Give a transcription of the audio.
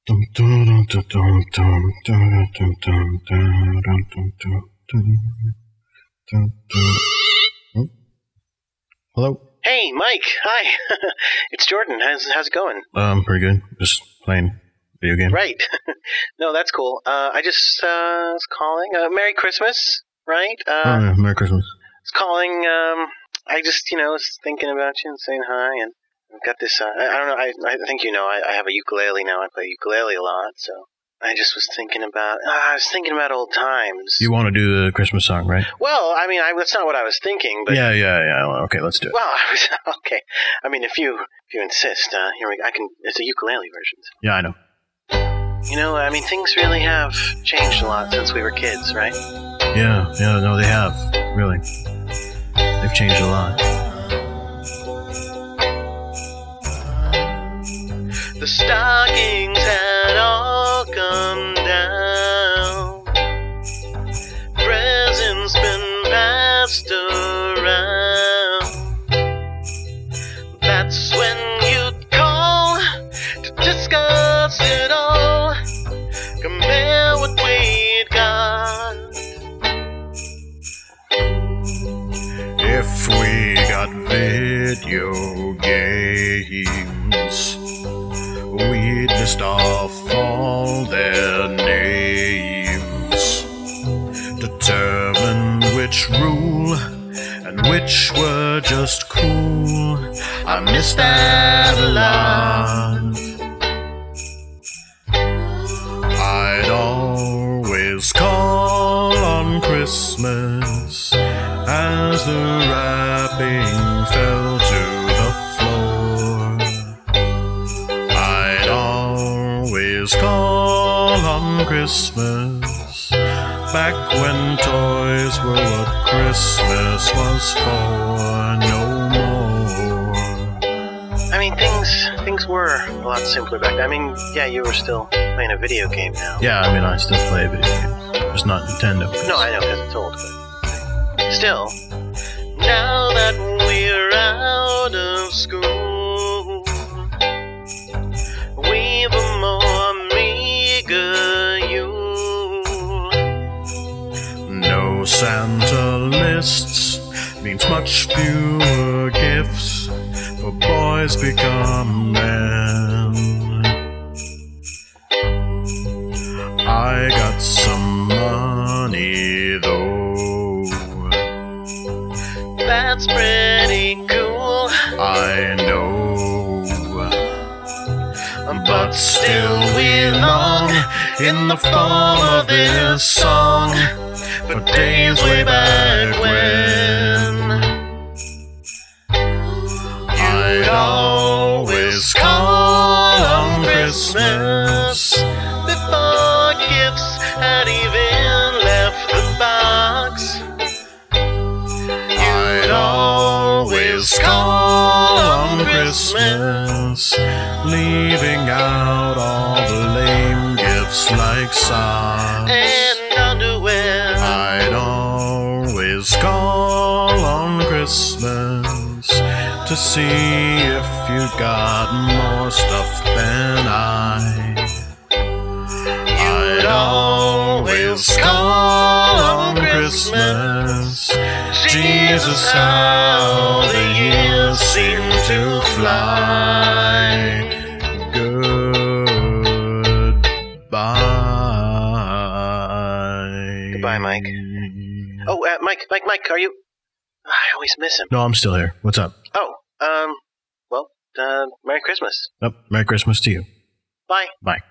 Hello? Hey, Mike. Hi. It's Jordan. How's it going? Pretty good. Just playing video game. Right. No, that's cool. I just was calling. Merry Christmas, right? yeah, Merry Christmas. I was calling. I just, was thinking about you and saying hi, and I've got this. I don't know. I think I have a ukulele now. I play ukulele a lot, so I just was thinking about. I was thinking about old times. You want to do the Christmas song, right? Well, I mean, that's not what I was thinking, but Yeah. Well, okay, let's do it. well, I was okay. I mean, if you insist, here we go. It's a ukulele version. Yeah, I know. I mean, things really have changed a lot since we were kids, right? Yeah, no, they have. Really. They've changed a lot. The stockings had all come down. Presents been passed around. That's when you'd call to discuss it all. Compare what we'd got. If we got video games, we'd list off all their names, determine which rule and which were just cool. I miss that a lot. I'd always call on Christmas as the wrapping fell to the floor. I'd always call on Christmas back when toys were what Christmas was for, no more. I mean, things were a lot simpler back then. I mean, yeah, you were still playing a video game now. Yeah, I mean, I still play video games. Just not Nintendo. No, I know, because it's old, but still. Now that we're out of school, we've a more meager Yule. No Santa lists means much fewer gifts for boys become men. I got some money though. That's pretty cool. I know. But still we long in the form of this song for days way back when. I'd always call on Christmas before gifts had even left the box. I'd always call on Christmas, leaving out all the lame gifts like socks and underwear. I'd always call on Christmas to see if you got more stuff than I. I'd always call on Christmas. Jesus, how the years seem to fly. Goodbye. Goodbye, Mike. Oh, Mike, are you... I always miss him. No, I'm still here. What's up? Oh, well, Merry Christmas. Merry Christmas to you. Bye. Bye.